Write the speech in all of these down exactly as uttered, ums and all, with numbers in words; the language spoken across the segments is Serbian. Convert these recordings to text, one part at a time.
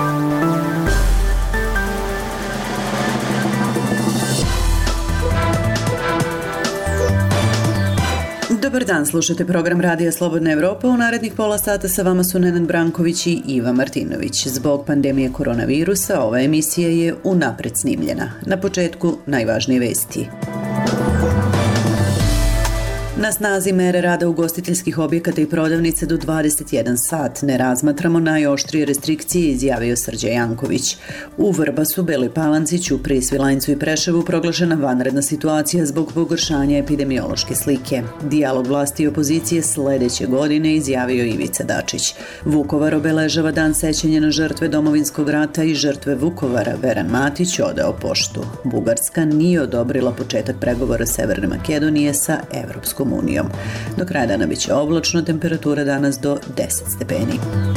Dobar dan, slušate program Radija Slobodna Evropa. U narednih pola sata sa vama su Nenad Branković i Iva Martinović. Zbog pandemije koronavirusa ova emisija je unapred snimljena. Na početku najvažnije vesti. Na snazi mere rada ugostiteljskih objekata i prodavnice do dvadeset jedan sat. Ne razmatramo najoštrije restrikcije, izjavio Srđa Janković. U Vrbasu, Beloj Palanci, Ćupriji, Svilajncu i Preševu proglašena vanredna situacija zbog pogoršanja epidemiološke slike. Dijalog vlasti i opozicije sledeće godine, izjavio Ivica Dačić. Vukovar obeležava dan sećanja na žrtve Domovinskog rata i žrtve Vukovara. Veran Matić odao poštu. Bugarska nije odobrila početak pregovora Severne Makedonije sa Evropskom unijom. Do kraja dana biće oblačno, temperatura danas do deset stepeni.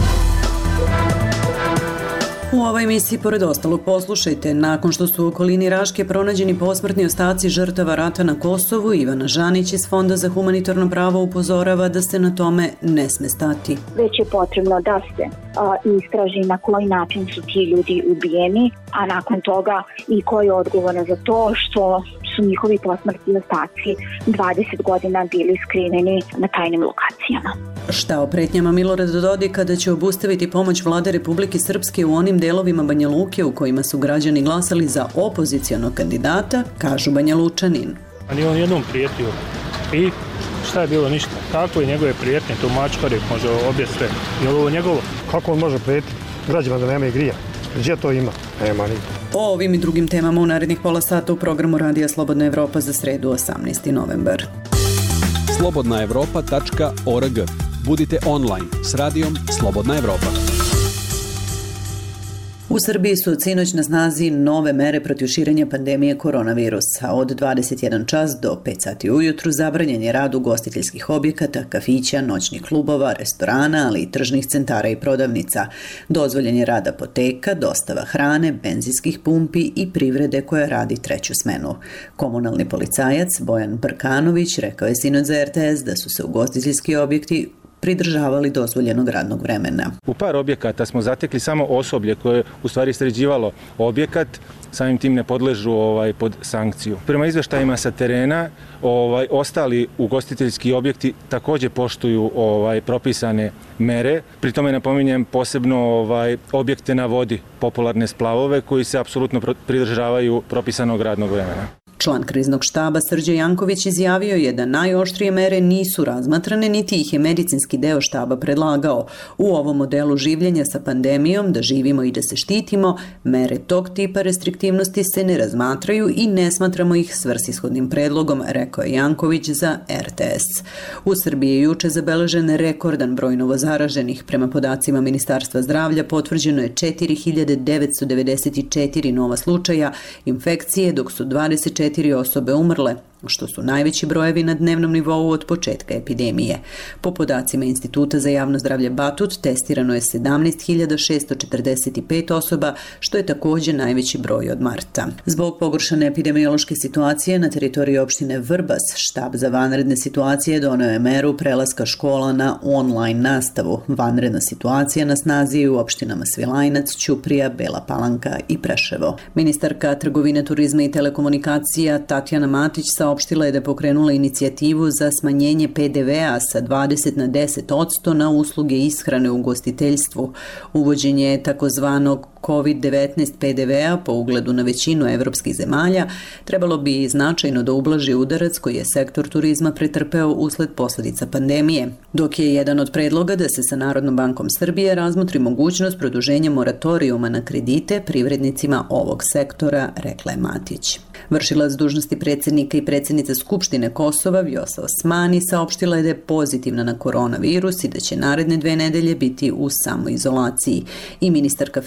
U ovoj emisiji, pored ostalog, poslušajte. Nakon što su u okolini Raške pronađeni posmrtni ostaci žrtava rata na Kosovu, Ivana Žanić iz Fonda za humanitarno pravo upozorava da se na tome ne sme stati. Već je potrebno da se a, istraži na koji način su ti ljudi ubijeni, a nakon toga i ko je odgovoran za to što su njihovi posmrtni ostaci dvadeset godina bili skriveni na tajnim lokacijama. Šta o pretnjama Milorada Dodika da će obustaviti pomoć vlade Republike Srpske u onim delovima Banja Luke u kojima su građani glasali za opozicionog kandidata, kažu Banja Lučanin. A nije on jednom prijetio. I šta je bilo? Ništa. Kako je njegove prijetnje? To mačkari može objeste. Je li ovo njegovo? Kako on može prijetiti građana da nema i grija? Gdje to ima? Nema ni. O ovim i drugim temama u narednih pola sata u programu Radija Slobodna Evropa za sredu osamnaesti novembar. slobodna evropa tačka org. Budite online s radijom Slobodna Evropa. U Srbiji su od sinoć na snazi nove mere protiv širenja pandemije koronavirusa. Od dvadeset jedan čas do pet sati ujutru zabranjen je rad ugostiteljskih objekata, kafića, noćnih klubova, restorana, ali i tržnih centara i prodavnica. Dozvoljen je rad apoteka, dostava hrane, benzinskih pumpi i privrede koja radi treću smenu. Komunalni policajac Bojan Brkanović rekao je sinoć za R T S da su se ugostiteljski objekti pridržavali dozvoljenog radnog vremena. U par objekata smo zatekli samo osoblje koje je u stvari sređivalo objekat, samim tim ne podležu ovaj, pod sankciju. Prema izveštajima sa terena, ovaj, ostali ugostiteljski objekti također poštuju ovaj, propisane mere. Pri tome napominjem posebno ovaj, objekte na vodi, popularne splavove, koji se apsolutno pridržavaju propisanog radnog vremena. Član kriznog štaba Srđa Janković izjavio je da najoštrije mere nisu razmatrane, niti ih je medicinski deo štaba predlagao. U ovom modelu življenja sa pandemijom, da živimo i da se štitimo, mere tog tipa restriktivnosti se ne razmatraju i ne smatramo ih svrsishodnim predlogom, rekao je Janković za R T S. U Srbiji je juče zabeležen rekordan broj novozaraženih. Prema podacima Ministarstva zdravlja potvrđeno je četiri hiljade devetsto devedeset četiri nova slučaja infekcije, dok su dvadeset četiri osobe umrle, što su najveći brojevi na dnevnom nivou od početka epidemije. Po podacima Instituta za javno zdravlje Batut, testirano je sedamnaest hiljada šesto četrdeset pet osoba, što je također najveći broj od marta. Zbog pogoršane epidemiološke situacije na teritoriji opštine Vrbas, štab za vanredne situacije doneo je meru prelaska škola na online nastavu. Vanredna situacija na snazi je u opštinama Svilajnac, Ćuprija, Bela Palanka i Preševo. Ministarka trgovine, turizma i telekomunikacija Tatjana Matić sa Opštila je da pokrenula inicijativu za smanjenje P D V-a sa dvadeset na deset posto na usluge ishrane u ugostiteljstvu. Uvođenje takozvanog kovid devetnaest P D V-a po ugledu na većinu evropskih zemalja trebalo bi značajno da ublaži udarac koji je sektor turizma pretrpeo usled posledica pandemije, dok je jedan od predloga da se sa Narodnom bankom Srbije razmotri mogućnost produženja moratorijuma na kredite privrednicima ovog sektora, rekla je Matić. Vršilac dužnosti predsjednika i predsjednica Skupštine Kosova Vjosa Osmani saopštila je da je pozitivna na koronavirus i da će naredne dve nedelje biti u samoizolaciji. I ministarka finansija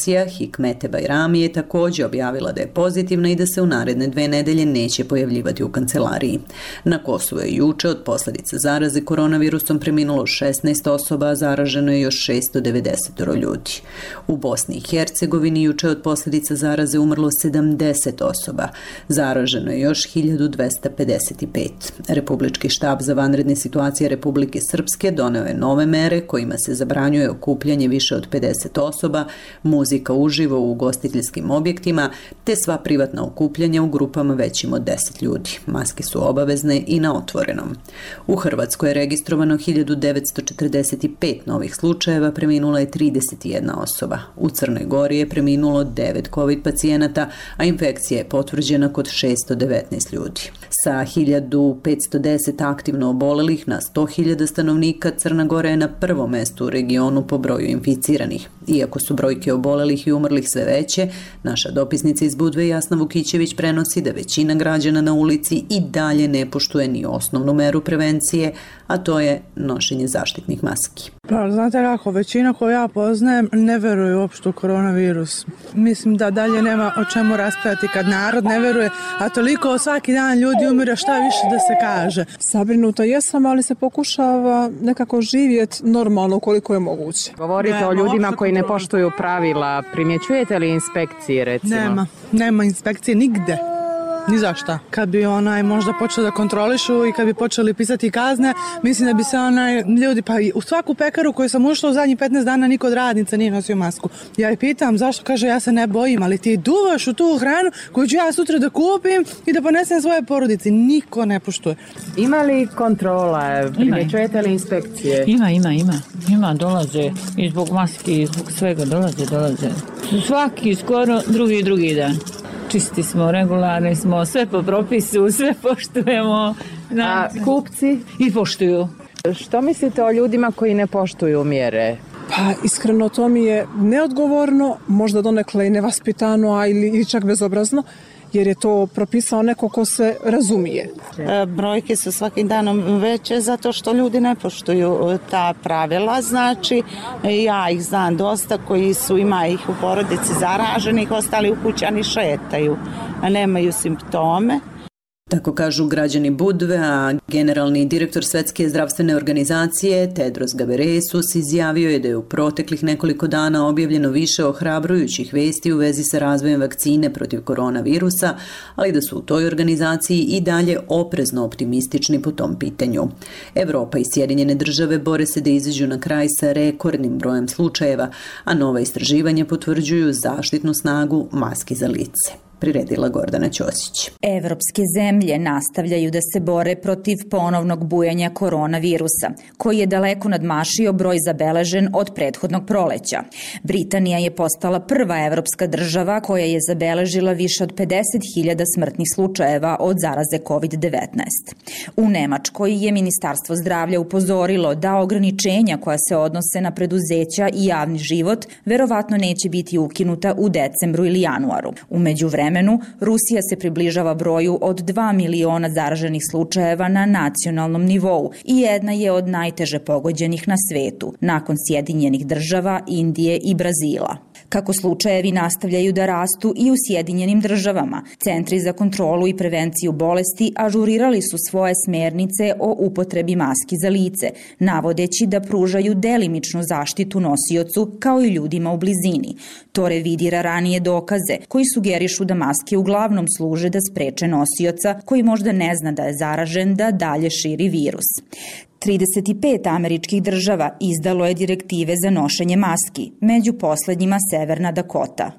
infekcija, Hikmete Bajrami, je također objavila da je pozitivna i da se u naredne dve nedelje neće pojavljivati u kancelariji. Na Kosovu je juče od posljedica zaraze koronavirusom preminulo šesnaest osoba, a zaraženo je još šessto devedeset ljudi. U Bosni i Hercegovini juče od posljedica zaraze umrlo sedamdeset osoba, zaraženo je još hiljadu dvesta pedeset pet. Republički štab za vanredne situacije Republike Srpske doneo je nove mere kojima se zabranjuje okupljanje više od pedeset osoba, muzika uživo u ugostiteljskim objektima te sva privatna okupljanja u grupama većim od deset ljudi. Maske su obavezne i na otvorenom. U Hrvatskoj je registrovano hiljadu devetsto četrdeset pet novih slučajeva, preminula je trideset jedna osoba. U Crnoj Gori je preminulo devet COVID pacijenata, a infekcija je potvrđena kod šessto devetnaest ljudi. Sa hiljadu petsto deset aktivno obolelih na sto hiljada stanovnika, Crna Gora je na prvom mestu u regionu po broju inficiranih. Iako su brojke obolelih i umrlih sve veće, naša dopisnica iz Budve Jasna Vukićević prenosi da većina građana na ulici i dalje ne poštuje ni osnovnu meru prevencije, a to je nošenje zaštitnih maski. Pa, znate kako, većina koju ja poznajem ne veruje uopšte u koronavirus. Mislim da dalje nema o čemu raspravljati kad narod ne veruje, a toliko svaki dan ljudi umire, šta više da se kaže. Zabrinuta jesam, ali se pokušava nekako živjeti normalno koliko je moguće. Govorite ne, o ljudima koji ne poštuju pravila. Primjećujete li inspekcije, recimo? Nema, nema inspekcije nigde. Ni za šta. Kad bi onaj možda počeli da kontrolišu i kad bi počeli pisati kazne, mislim da bi se onaj ljudi, pa u svaku pekaru koju sam ušla u zadnjih petnaest dana niko od radnica nije nosio masku. Ja ih pitam zašto, kaže ja se ne bojim, ali ti duvaš u tu hranu koju ću ja sutra da kupim i da ponesem svoje porodici. Niko ne poštuje. Ima li kontrola? Primjećujete li inspekcije? Ima, ima, ima. Ima, dolaze i zbog maski i zbog svega dolaze, dolaze. Svaki skoro drugi drugi dan. Čisti smo, regularni smo, sve po propisu, sve poštujemo. A kupci? I poštuju. Što mislite o ljudima koji ne poštuju mjere? Pa iskreno to mi je neodgovorno, možda donekle i nevaspitano, a ili čak bezobrazno, jer je to propisao neko ko se razumije. Brojke su svakim danom veće zato što ljudi ne poštuju ta pravila, znači ja ih znam dosta koji su, ima ih u porodici zaraženih, ostali u kućani šetaju, a nemaju simptome. Tako kažu građani Budve, a generalni direktor Svetske zdravstvene organizacije Tedros Ghebreyesus izjavio je da je u proteklih nekoliko dana objavljeno više ohrabrujućih vesti u vezi sa razvojem vakcine protiv koronavirusa, ali da su u toj organizaciji i dalje oprezno optimistični po tom pitanju. Evropa i Sjedinjene države bore se da izađu na kraj sa rekordnim brojem slučajeva, a nova istraživanja potvrđuju zaštitnu snagu maski za lice. Priredila Gordana Ćosić. Evropske zemlje nastavljaju da se bore protiv ponovnog bujanja koronavirusa, koji je daleko nadmašio broj zabeležen od prethodnog proleća. Britanija je postala prva evropska država koja je zabeležila više od pedeset hiljada smrtnih slučajeva od zaraze kovid devetnaest. U Nemačkoj je Ministarstvo zdravlja upozorilo da ograničenja koja se odnose na preduzeća i javni život verovatno neće biti ukinuta u decembru ili januaru. U međuvremenu Rusija se približava broju od dva miliona zaraženih slučajeva na nacionalnom nivou i jedna je od najteže pogođenih na svetu, nakon Sjedinjenih država, Indije i Brazila. Kako slučajevi nastavljaju da rastu i u Sjedinjenim državama, Centri za kontrolu i prevenciju bolesti ažurirali su svoje smernice o upotrebi maski za lice, navodeći da pružaju delimičnu zaštitu nosiocu kao i ljudima u blizini. To revidira ranije dokaze koji sugerišu da maske uglavnom služe da spreče nosioca koji možda ne zna da je zaražen da dalje širi virus. trideset pet američkih država izdalo je direktive za nošenje maski, među poslednjima Severna Dakota.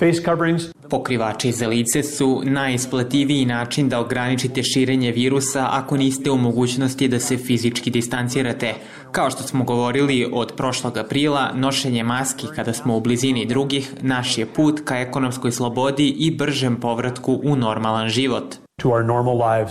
Pokrivači za lice su najisplativiji način da ograničite širenje virusa ako niste u mogućnosti da se fizički distancirate. Kao što smo govorili od prošlog aprila, nošenje maski kada smo u blizini drugih naš je put ka ekonomskoj slobodi i bržem povratku u normalan život.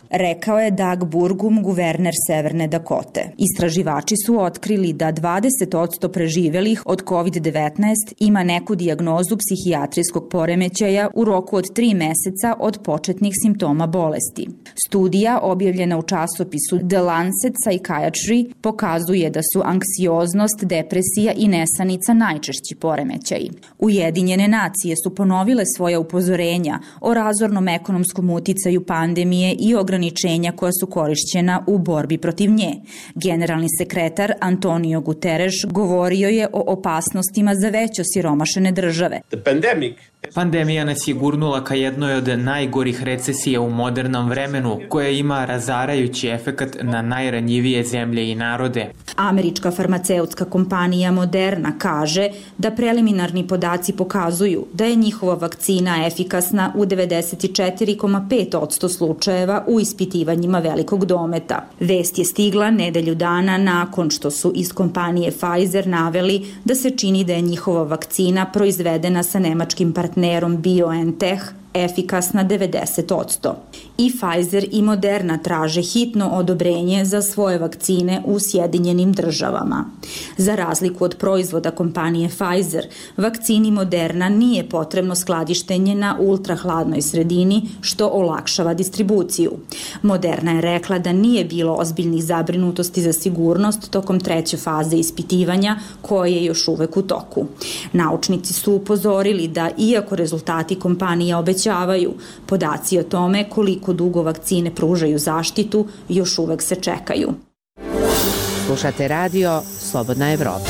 rekao je Doug Burgum, guverner Severne Dakote. Istraživači su otkrili da dvadeset posto preživelih od kovid devetnaest ima neku dijagnozu psihijatrijskog poremećaja u roku od tri meseca od početnih simptoma bolesti. Studija, objavljena u časopisu The Lancet Psychiatry, pokazuje da su anksioznost, depresija i nesanica najčešći poremećaji. Ujedinjene nacije su ponovile svoja upozorenja o razornom ekonomskom uticaju pandemije i ograničenja koja su korišćena u borbi protiv nje. Generalni sekretar Antonio Guterres govorio je o opasnostima za već osiromašene države. Pandemija nas je gurnula ka jednoj od najgorih recesija u modernom vremenu, koja ima razarajući efekat na najranjivije zemlje i narode. Američka farmaceutska kompanija Moderna kaže da preliminarni podaci pokazuju da je njihova vakcina efikasna u devedeset četiri zarez pet posto slučajeva u ispitivanjima velikog dometa. Vest je stigla nedelju dana nakon što su iz kompanije Pfizer naveli da se čini da je njihova vakcina proizvedena sa nemačkim partnerom BioNTech efikasna devedeset posto. I Pfizer i Moderna traže hitno odobrenje za svoje vakcine u Sjedinjenim državama. Za razliku od proizvoda kompanije Pfizer, vakcini Moderna nije potrebno skladištenje na ultrahladnoj sredini, što olakšava distribuciju. Moderna je rekla da nije bilo ozbiljnih zabrinutosti za sigurnost tokom treće faze ispitivanja, koje je još uvek u toku. Naučnici su upozorili da, iako rezultati kompanije obećavaju, podaci o tome koliko dugo vakcine pružaju zaštitu još uvek se čekaju. Slušate radio Slobodna Evropa.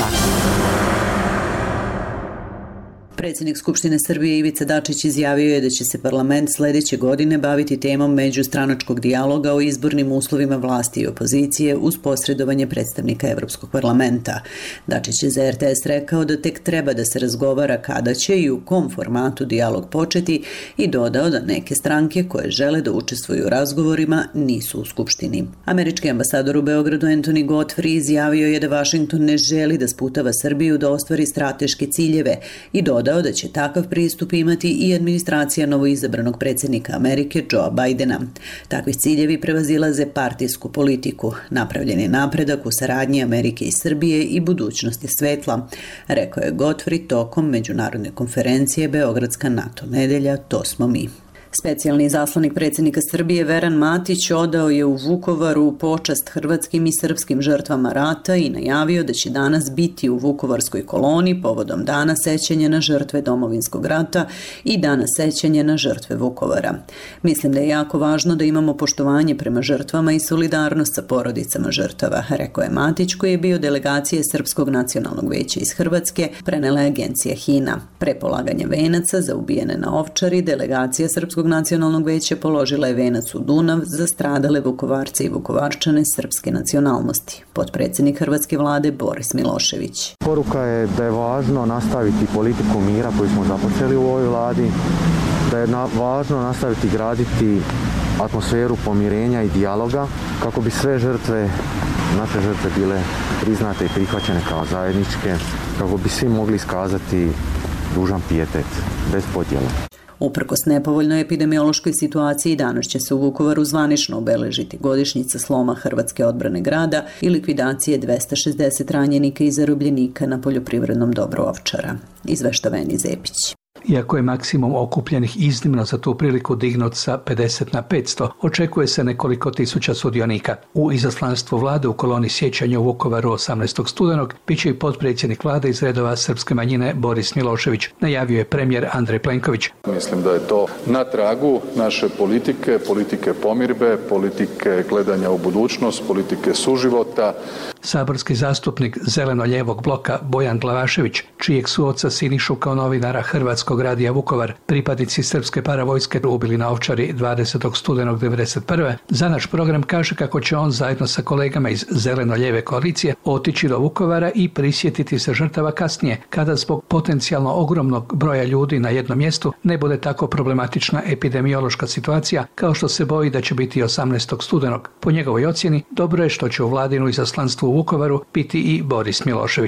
Predsjednik Skupštine Srbije Ivica Dačić izjavio je da će se parlament sledeće godine baviti temom međustranačkog dijaloga o izbornim uslovima vlasti i opozicije uz posredovanje predstavnika Evropskog parlamenta. Dačić je za er te es rekao da tek treba da se razgovara kada će i u kom formatu dijalog početi i dodao da neke stranke koje žele da učestvuju u razgovorima nisu u Skupštini. Američki ambasador u Beogradu Anthony Godfrey izjavio je da Vašington ne želi da sputava Srbiju da ostvari strateške ciljeve i dodao da će takav pristup imati i administracija novoizabranog predsjednika Amerike Joea Bidena. Takvi ciljevi prevazilaze partijsku politiku. Napravljen je napredak u saradnji Amerike i Srbije i budućnosti svetla, rekao je Godfrey tokom međunarodne konferencije Beogradska NATO nedelja, to smo mi. Specijalni izaslanik predsjednika Srbije Veran Matić odao je u Vukovaru počast hrvatskim i srpskim žrtvama rata i najavio da će danas biti u Vukovarskoj koloni povodom Dana sećanja na žrtve Domovinskog rata i Dana sećanja na žrtve Vukovara. Mislim da je jako važno da imamo poštovanje prema žrtvama i solidarnost sa porodicama žrtava, rekao je Matić, koji je bio delegacije Srpskog nacionalnog veća iz Hrvatske, prenela je agencija Hina. Pre polaganja venaca za ubijene na Ovčari, delegacija Srpskog nacionalnog veća položila je venac u Dunav za stradale Vukovarce i Vukovarčane srpske nacionalnosti. Potpredsjednik hrvatske vlade Boris Milošević. Poruka je da je važno nastaviti politiku mira koju smo započeli u ovoj vladi, da je važno nastaviti graditi atmosferu pomirenja i dijaloga kako bi sve žrtve, naše žrtve bile priznate i prihvaćene kao zajedničke, kako bi svi mogli iskazati dužan pijetet, bez podjela. Uprkos nepovoljnoj epidemiološkoj situaciji, danas će se u Vukovaru zvanično obeležiti godišnjica sloma hrvatske odbrane grada i likvidacije dvesta šezdeset ranjenika i zarobljenika na poljoprivrednom dobru Ovčara. Izveštava Eni Zepić. Iako je maksimum okupljenih iznimno za tu priliku dignut sa pedeset na petsto, očekuje se nekoliko tisuća sudionika. U izaslanstvu vlade u koloni sjećanja u Vukovaru osamnaestog studenog biće i potpredsjednik vlade iz redova srpske manjine Boris Milošević, najavio je premijer Andrej Plenković. Mislim da je to na tragu naše politike, politike pomirbe, politike gledanja u budućnost, politike suživota. Saborski zastupnik zeleno-ljevog bloka Bojan Glavašević, čijeg su oca Sinišu kao novinara Hrvatskog radija Vukovar pripadnici srpske paravojske ubili na Ovčari dvadesetog studenog devedeset prve, za naš program kaže kako će on zajedno sa kolegama iz zeleno-ljeve koalicije otići do Vukovara i prisjetiti se žrtava kasnije, kada zbog potencijalno ogromnog broja ljudi na jednom mjestu ne bude tako problematična epidemiološka situacija kao što se boji da će biti osamnaestog studenog. Po njegovoj ocjeni, dobro je što će u vladinu izaslanstvu u Vukovaru biti i Boris Milošević.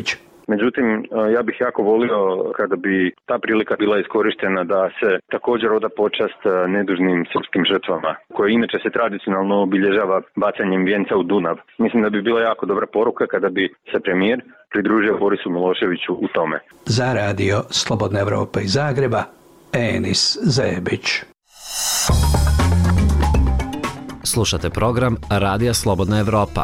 Međutim, ja bih jako volio kada bi ta prilika bila iskorištena da se također oda počast nedužnim srpskim žrtvama, koje inače se tradicionalno obilježava bacanjem vijenca u Dunav. Mislim da bi bila jako dobra poruka kada bi se premijer pridružio Borisu Miloševiću u tome. Za radio Slobodna Evropa iz Zagreba, Enis Zebić. Slušate program Radija Slobodna Evropa.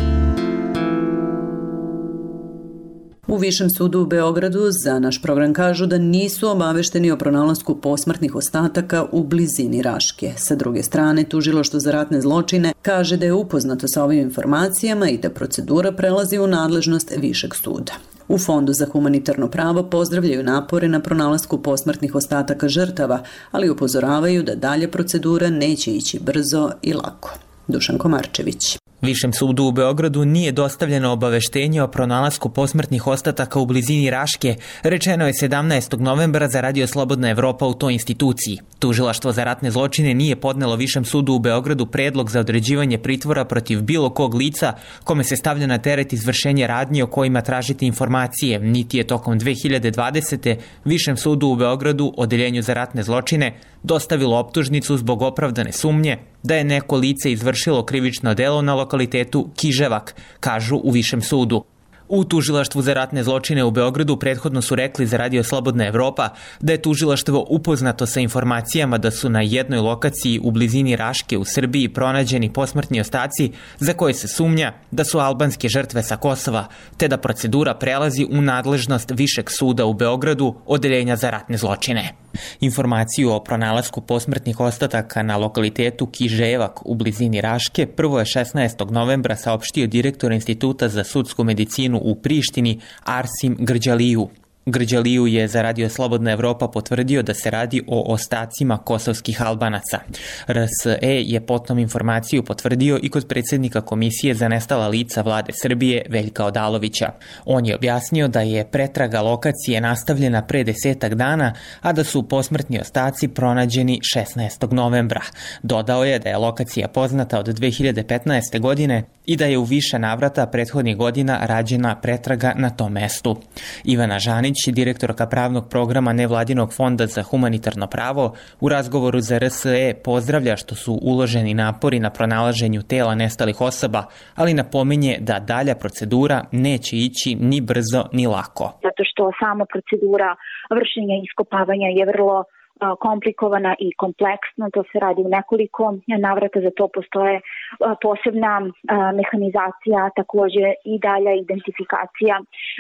U Višem sudu u Beogradu za naš program kažu da nisu obavešteni o pronalasku posmrtnih ostataka u blizini Raške. Sa druge strane, Tužilaštvo za ratne zločine kaže da je upoznato sa ovim informacijama i da procedura prelazi u nadležnost Višeg suda. U Fondu za humanitarno pravo pozdravljaju napore na pronalasku posmrtnih ostataka žrtava, ali upozoravaju da dalje procedura neće ići brzo i lako. Dušan Komarčević. Višem sudu u Beogradu nije dostavljeno obaveštenje o pronalasku posmrtnih ostataka u blizini Raške, rečeno je sedamnaestog novembra za Radio Slobodna Evropa u toj instituciji. Tužilaštvo za ratne zločine nije podnelo Višem sudu u Beogradu predlog za određivanje pritvora protiv bilo kog lica kome se stavlja na teret izvršenje radnji o kojima tražite informacije, niti je tokom dve hiljade dvadesete. Višem sudu u Beogradu, Odeljenju za ratne zločine, dostavilo optužnicu zbog opravdane sumnje da je neko lice izvršilo krivično delo na lokalitetu Kiževak, kažu u Višem sudu. U Tužilaštvu za ratne zločine u Beogradu prethodno su rekli za Radio Slobodna Evropa da je tužilaštvo upoznato sa informacijama da su na jednoj lokaciji u blizini Raške u Srbiji pronađeni posmrtni ostaci za koje se sumnja da su albanske žrtve sa Kosova, te da procedura prelazi u nadležnost Višeg suda u Beogradu, Odeljenja za ratne zločine. Informaciju o pronalasku posmrtnih ostataka na lokalitetu Kiževak u blizini Raške prvo je šesnaestog novembra saopštio direktor Instituta za sudsku medicinu u Prištini Arsim Grđaliju. Grđaliju je za Radio Slobodna Evropa potvrdio da se radi o ostacima kosovskih Albanaca. R S E je potom informaciju potvrdio i kod predsjednika Komisije za nestala lica vlade Srbije Veljka Odalovića. On je objasnio da je pretraga lokacije nastavljena pre desetak dana, a da su posmrtni ostaci pronađeni šesnaestog novembra. Dodao je da je lokacija poznata od dve hiljade petnaeste. godine i da je u više navrata prethodnih godina rađena pretraga na tom mestu. Ivana Žanić, direktorka pravnog programa Nevladinog fonda za humanitarno pravo, u razgovoru za R S E pozdravlja što su uloženi napori na pronalaženju tela nestalih osoba, ali napominje da dalja procedura neće ići ni brzo ni lako. Zato što sama procedura vršenja iskopavanja je vrlo komplikovana i kompleksna, to se radi u nekoliko navrata, za to postoje posebna mehanizacija, također i dalja identifikacija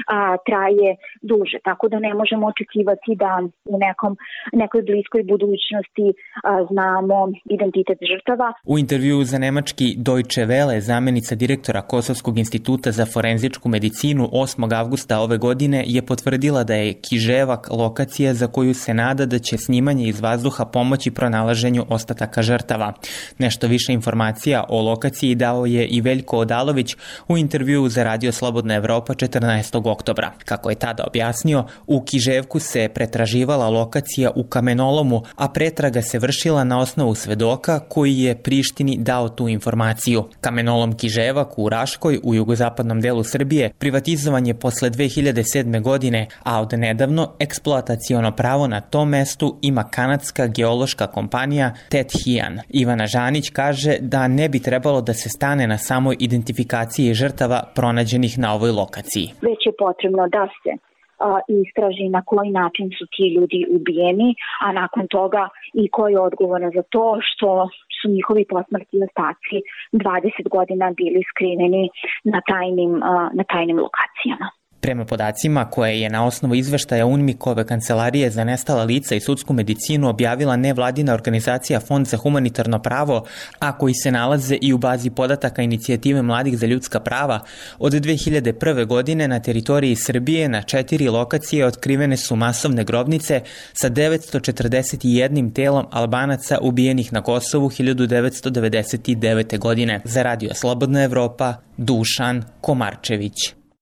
traje duže, tako da ne možemo očekivati da u nekom, nekoj bliskoj budućnosti znamo identitet žrtava. U intervju za nemački Deutsche Welle zamenica direktora Kosovskog instituta za forenzičku medicinu osmog avgusta ove godine je potvrdila da je Kiževak lokacija za koju se nada da će snimati iz vazduha pomoći pronalaženju ostataka žrtava. Nešto više informacija o lokaciji dao je i Veljko Odalović u intervjuu za Radio Slobodna Evropa četrnaestog oktobra. Kako je tada objasnio, u Kiževku se pretraživala lokacija u kamenolomu, a pretraga se vršila na osnovu svedoka koji je Prištini dao tu informaciju. Kamenolom Kiževak u Raškoj u jugozapadnom delu Srbije privatizovan je posle dve hiljade sedme. godine, a od nedavno eksploataciono pravo na tom mestu ima kanadska geološka kompanija Tet Hian. Ivana Žanić kaže da ne bi trebalo da se stane na samoj identifikaciji žrtava pronađenih na ovoj lokaciji. Već je potrebno da se a, istraži na koji način su ti ljudi ubijeni, a nakon toga i ko je odgovoran za to što su njihovi posmrtni ostaci dvadeset godina bili skriveni na tajnim, a, na tajnim lokacijama. Prema podacima koje je na osnovu izveštaja UNMIK-ove kancelarije za nestala lica i sudsku medicinu objavila nevladina organizacija Fond za humanitarno pravo, a koji se nalaze i u bazi podataka Inicijative mladih za ljudska prava, od dve hiljade prve. godine na teritoriji Srbije na četiri lokacije otkrivene su masovne grobnice sa devetsto četrdeset jednim telom Albanaca ubijenih na Kosovu hiljadu devetsto devedeset devete. godine. Za Radio Slobodna Evropa, Dušan Komarčević.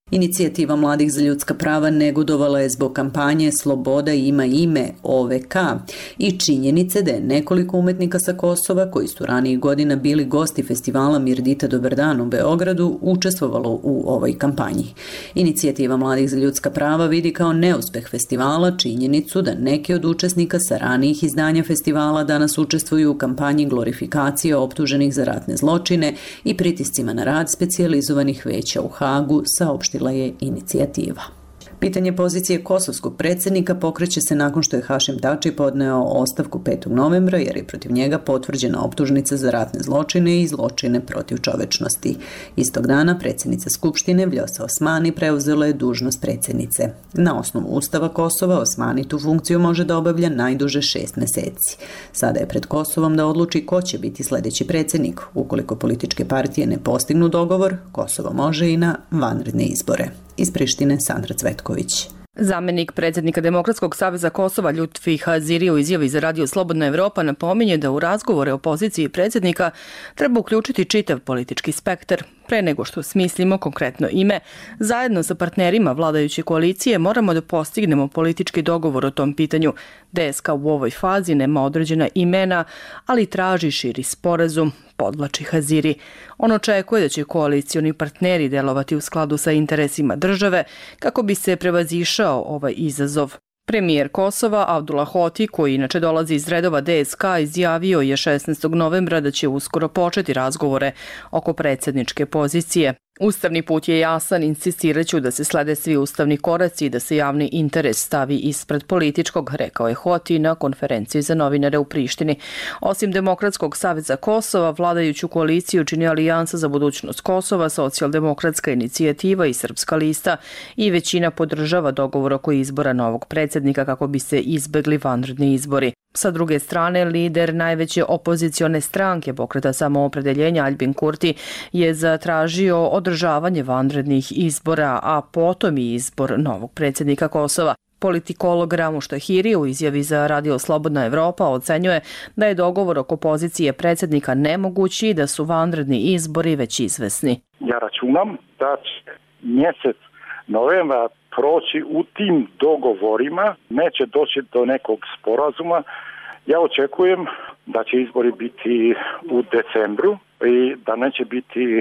Inicijativa mladih za ljudska prava negodovala je zbog kampanje Sloboda ima ime O V K i činjenice da je nekoliko umetnika sa Kosova, koji su ranijih godina bili gosti festivala Mirdita dobar dan u Beogradu, učestvovalo u ovoj kampanji. Inicijativa mladih za ljudska prava vidi kao neuspeh festivala činjenicu da neki od učesnika sa ranijih izdanja festivala danas učestvuju u kampanji glorifikacije optuženih za ratne zločine i pritiscima na rad specijalizovanih veća u Hagu, saopštila je inicijativa. Pitanje pozicije kosovskog predsjednika pokreće se nakon što je Hašim Tači podneo ostavku petog novembra jer je protiv njega potvrđena optužnica za ratne zločine i zločine protiv čovečnosti. Istog dana predsjednica Skupštine Vljosa Osmani preuzela je dužnost predsjednice. Na osnovu Ustava Kosova Osmani tu funkciju može da obavlja najduže šest meseci. Sada je pred Kosovom da odluči ko će biti sljedeći predsjednik. Ukoliko političke partije ne postignu dogovor, Kosovo može i na vanredne izbore. Iz Prištine Sandra Cvetković. Zamenik predsjednika Demokratskog saveza Kosova Ljutfi Haziri u izjavi za Radio Slobodna Evropa napominje da u razgovore o poziciji predsjednika treba uključiti čitav politički spektar. Pre nego što smislimo konkretno ime, zajedno sa partnerima vladajuće koalicije moramo da postignemo politički dogovor o tom pitanju. D S K u ovoj fazi nema određena imena, ali traži širi sporazum, podvlači Haziri. On očekuje da će koalicioni partneri delovati u skladu sa interesima države kako bi se prevazišao ovaj izazov. Premijer Kosova Abdullah Hoti, koji inače dolazi iz redova D S K, izjavio je šesnaestog novembra da će uskoro početi razgovore oko predsjedničke pozicije. Ustavni put je jasan, insistiraću da se slede svi ustavni koraci i da se javni interes stavi ispred političkog, rekao je Hoti na konferenciji za novinare u Prištini. Osim Demokratskog saveza Kosova, vladajuću koaliciju čini Alijansa za budućnost Kosova, Socijaldemokratska inicijativa i Srpska lista i većina podržava dogovor oko izbora novog predsjednika kako bi se izbegli vanredni izbori. Sa druge strane, lider najveće opozicione stranke Pokreta samoopredeljenja Aljbin Kurti je zatražio održavanje vanrednih izbora, a potom i izbor novog predsjednika Kosova. Politikolog Ramuš Tahiri u izjavi za Radio Slobodna Evropa ocenjuje da je dogovor oko pozicije predsjednika nemogući i da su vanredni izbori već izvesni. Ja računam da će mjesec novembra proći u tim dogovorima, neće doći do nekog sporazuma. Ja očekujem da će izbori biti u decembru i da neće biti e,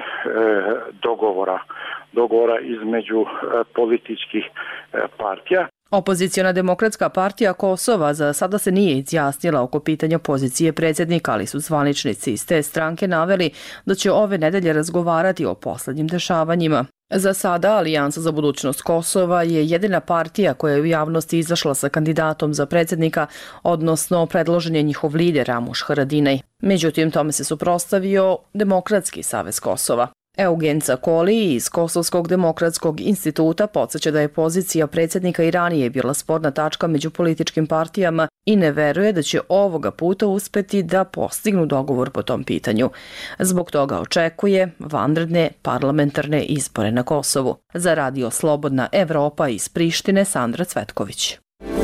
dogovora, dogovora između e, političkih e, partija. Opoziciona Demokratska partija Kosova za sada se nije izjasnila oko pitanja pozicije predsjednika, ali su zvaničnici iz te stranke naveli da će ove nedelje razgovarati o poslednjim dešavanjima. Za sada Alijansa za budućnost Kosova je jedina partija koja je u javnosti izašla sa kandidatom za predsjednika, odnosno predložen je njihov lider Ramuš Haradinaj. Međutim, tome se suprotstavio Demokratski savez Kosova. Eugen Cakoli iz Kosovskog demokratskog instituta podsjeća da je pozicija predsjednika i ranije bila sporna tačka među političkim partijama i ne veruje da će ovoga puta uspeti da postignu dogovor po tom pitanju. Zbog toga očekuje vanredne parlamentarne izbore na Kosovu. Za Radio Slobodna Evropa iz Prištine Sandra Cvetković.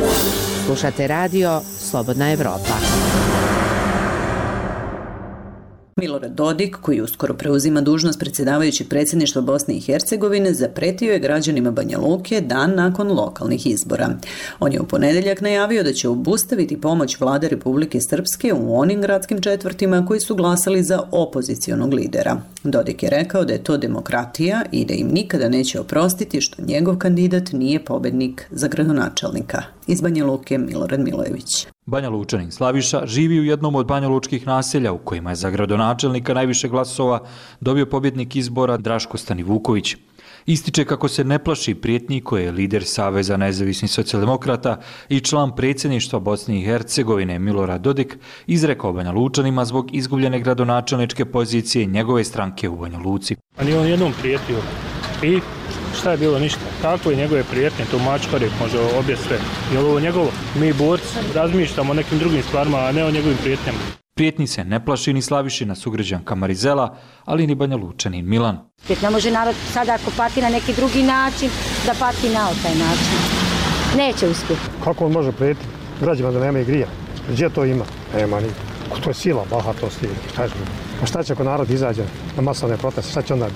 Slušate Radio Slobodna Evropa. Milorad Dodik, koji uskoro preuzima dužnost predsjedavajućeg predsjedništva Bosne i Hercegovine, zapretio je građanima Banja Luke dan nakon lokalnih izbora. On je u ponedeljak najavio da će obustaviti pomoć vlade Republike Srpske u onim gradskim četvrtima koji su glasali za opozicionog lidera. Dodik je rekao da je to demokratija i da im nikada neće oprostiti što njegov kandidat nije pobednik za gradonačelnika. Iz Banja Luke Milorad Milojević. Banja Lučanin Slaviša živi u jednom od banjalučkih naselja u kojima je za gradonačelnika najviše glasova dobio pobjednik izbora Draško Stanivuković. Ističe kako se ne plaši prijetnji koje je lider Saveza nezavisnih socijaldemokrata i član predsjedništva Bosne i Hercegovine Milorad Dodik izrekao Banja Lučanima zbog izgubljene gradonačelničke pozicije njegove stranke u Banja Luci. Ali on jednom prijetio i šta je bilo, ništa. Tako je njegove prijetnje, to mačkare može obje sve. Je ovo njegovo? Mi borci razmišljamo o nekim drugim stvarima, a ne o njegovim prijetnjama. Prijetnji se ne plaši ni Slavišina sugrađanka Marizela, ali ni Banja Lučanin Milan. Ne može narod sada ako pati na neki drugi način, da pati na taj način. Neće uspjeti. Kako on može prijetiti građanima da nema i grija? Gdje to ima? Nema ni. To je sila, bahatost. A šta će ako narod izađe na masovne proteste? Šta će onda biti?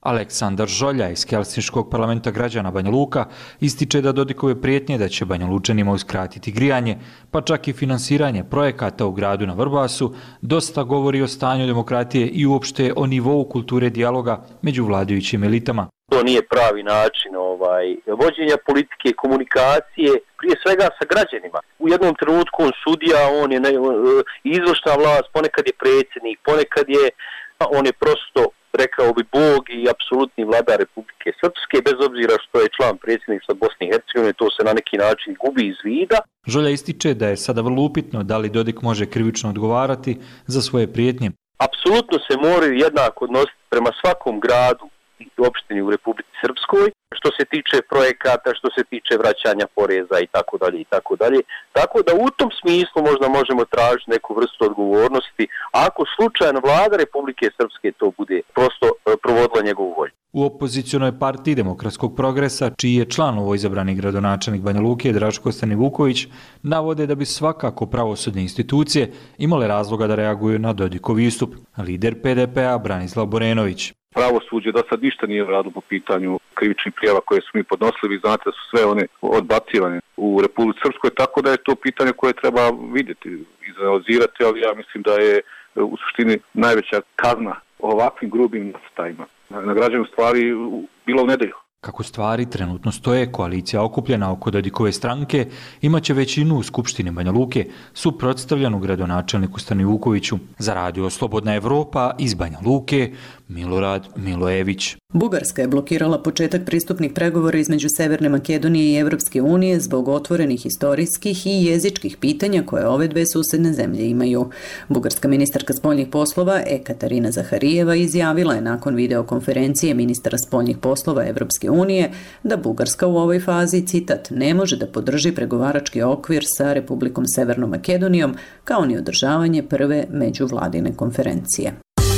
Aleksandar Žolja iz Helsinškog parlamenta građana Banja Luka ističe da Dodikove prijetnje da će Banja Lučanima uskratiti grijanje, pa čak i finansiranje projekata u gradu na Vrbasu, dosta govori o stanju demokratije i uopšte o nivou kulture dijaloga među vladajućim elitama. To nije pravi način ovaj, vođenja politike, komunikacije, prije svega sa građanima. U jednom trenutku on sudija, on je ne, izvršna vlast, ponekad je predsjednik, ponekad je, on je prosto, rekao bi, Bog i apsolutni vladar Republike Srpske, bez obzira što je član predsjedništva Bosne i Hercegovine, to se na neki način gubi iz vida. Žolja ističe da je sada vrlo upitno da li Dodik može krivično odgovarati za svoje prijetnje. Apsolutno se moraju jednako odnositi prema svakom gradu i opštini u Republici Srpskoj, što se tiče projekata, što se tiče vraćanja poreza i tako dalje i tako dalje. Tako da u tom smislu možda možemo tražiti neku vrstu odgovornosti, ako slučajno vlada Republike Srpske to bude prosto provodila njegovu volju. U opozicionoj partiji Demokratskog progresa, čiji je član novoizabrani gradonačelnik Banja Luke Draško Stanivuković, navode da bi svakako pravosudne institucije imale razloga da reaguju na Dodikov istup. Lider P D P-a Branislav Borenović. Pravosuđe do sad ništa nije radilo po pitanju krivičnih prijava koje su mi podnosili. Vi znate da su sve one odbacivane u Republici Srpskoj, tako da je to pitanje koje treba vidjeti, izanalizirati, ali ja mislim da je u suštini najveća kazna ovakvim grubim nastajima na građanju stvari bila u nedelju. Kako stvari trenutno stoje, koalicija okupljena oko Dodikove stranke imaće većinu u Skupštini Banja Luke, suprotstavljenu gradonačelniku Stanivukoviću. Za radio Slobodna Evropa iz Banja Luke, Milorad Milojević. Bugarska je blokirala početak pristupnih pregovora između Severne Makedonije i Evropske unije zbog otvorenih historijskih i jezičkih pitanja koje ove dve susedne zemlje imaju. Bugarska ministarka spoljnih poslova Ekaterina Zaharijeva izjavila je nakon videokonferencije ministara spoljnih poslova Evropske unije da Bugarska u ovoj fazi, citat, ne može da podrži pregovarački okvir sa Republikom Severnom Makedonijom kao ni održavanje prve međuvladine konferencije.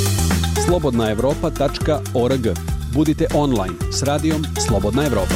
slobodna evropa tačka org. Budite online s radijom Slobodna Evropa.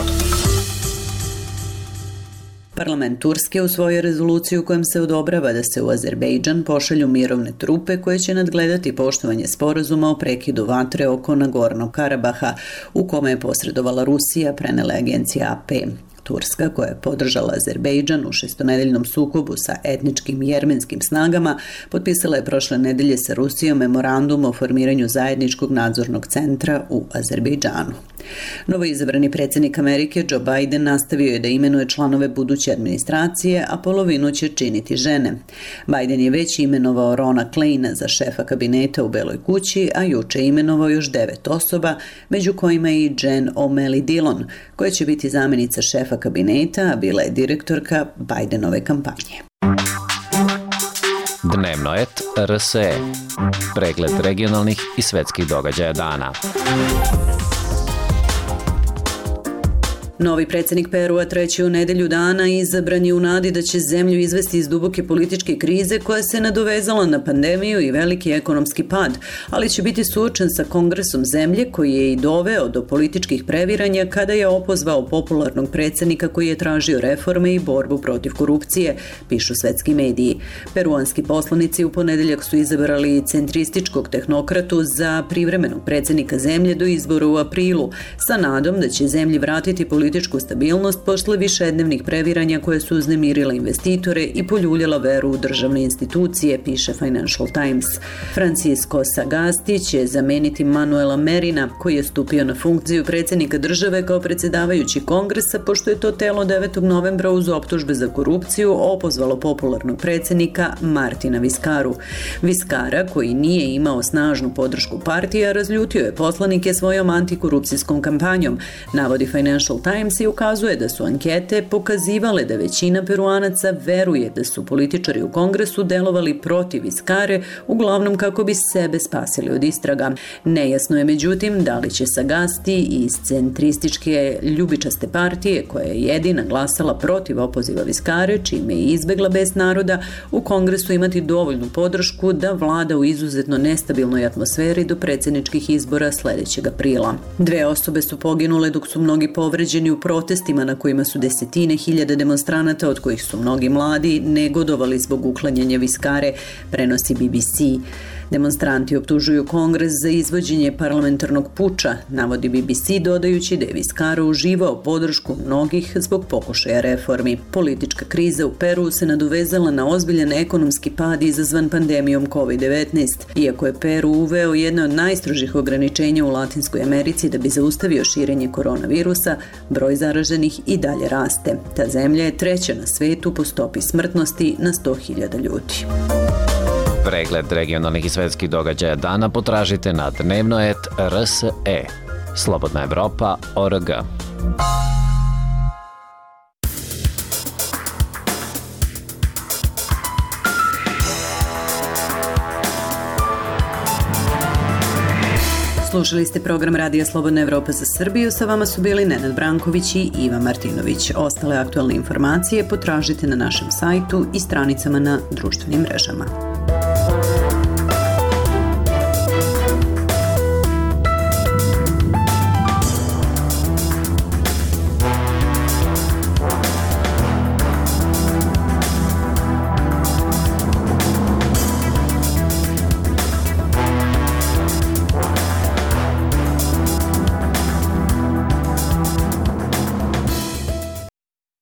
Parlament Turske usvojio rezoluciju u kojem se odobrava da se u Azerbejdžan pošalju mirovne trupe koje će nadgledati poštovanje sporazuma o prekidu vatre oko Nagornog Karabaha, u kome je posredovala Rusija, prenela agencija A P. Turska, koja je podržala Azerbejdžan u šestonedeljnom sukobu sa etničkim jermenskim snagama, potpisala je prošle nedelje sa Rusijom memorandum o formiranju zajedničkog nadzornog centra u Azerbejdžanu. Novoizabrani predsjednik Amerike Joe Biden nastavio je da imenuje članove buduće administracije, a polovinu će činiti žene. Biden je već imenovao Rona Kleina za šefa kabineta u Beloj kući, a juče imenovao još devet osoba, među kojima i Jen O'Malley Dillon, koja će biti zamjenica šefa kabineta, a bila je direktorka Bidenove kampanje. Dnevno et R S E. Pregled regionalnih i svetskih događaja dana. Novi predsjednik Perua treći u nedelju dana izabran je u nadi da će zemlju izvesti iz duboke političke krize koja se nadovezala na pandemiju i veliki ekonomski pad, ali će biti suočen sa kongresom zemlje koji je i doveo do političkih previranja kada je opozvao popularnog predsjednika koji je tražio reforme i borbu protiv korupcije, pišu svetski mediji. Peruanski poslanici u ponedeljak su izabrali centrističkog tehnokratu za privremenog predsjednika zemlje do izbora u aprilu, sa nadom da će zemlji vratiti političku političku stabilnost posle višednevnih previranja koje su uznemirile investitore i poljuljala veru u državne institucije, piše Financial Times. Francisco Sagasti će zameniti Manuela Merina, koji je stupio na funkciju predsjednika države kao predsjedavajući kongresa, pošto je to telo devetog novembra uz optužbe za korupciju opozvalo popularnog predsjednika Martina Viskaru. Viskara, koji nije imao snažnu podršku partija, razljutio je poslanike svojom antikorupcijskom kampanjom, navodi Financial Times i ukazuje da su ankete pokazivale da većina Peruanaca veruje da su političari u kongresu delovali protiv Viskare, uglavnom kako bi sebe spasili od istraga. Nejasno je međutim da li će Sagasti iz centrističke ljubičaste partije, koja je jedina glasala protiv opoziva Viskare, čime je izbegla bes naroda, u kongresu imati dovoljnu podršku da vlada u izuzetno nestabilnoj atmosferi do predsjedničkih izbora sljedećeg aprila. Dve osobe su poginule dok su mnogi povređeni u protestima na kojima su desetine hiljada demonstranata, od kojih su mnogi mladi, negodovali zbog uklanjanja Viskare, prenosi B B C. Demonstranti optužuju Kongres za izvođenje parlamentarnog puča, navodi B B C dodajući da je Vizcarra uživao podršku mnogih zbog pokušaja reformi. Politička kriza u Peru se nadovezala na ozbiljan ekonomski pad izazvan pandemijom kovid devetnaest. Iako je Peru uveo jedno od najstrožih ograničenja u Latinskoj Americi da bi zaustavio širenje koronavirusa, broj zaraženih i dalje raste. Ta zemlja je treća na svetu po stopi smrtnosti na sto hiljada ljudi. Pregled regionalnih i svetskih događaja dana potražite na dnevno et r s e. Slobodna Evropa tačka org. Slušali ste program Radija Slobodna Evropa za Srbiju, sa vama su bili Nenad Branković i Iva Martinović. Ostale aktualne informacije potražite na našem sajtu i stranicama na društvenim mrežama.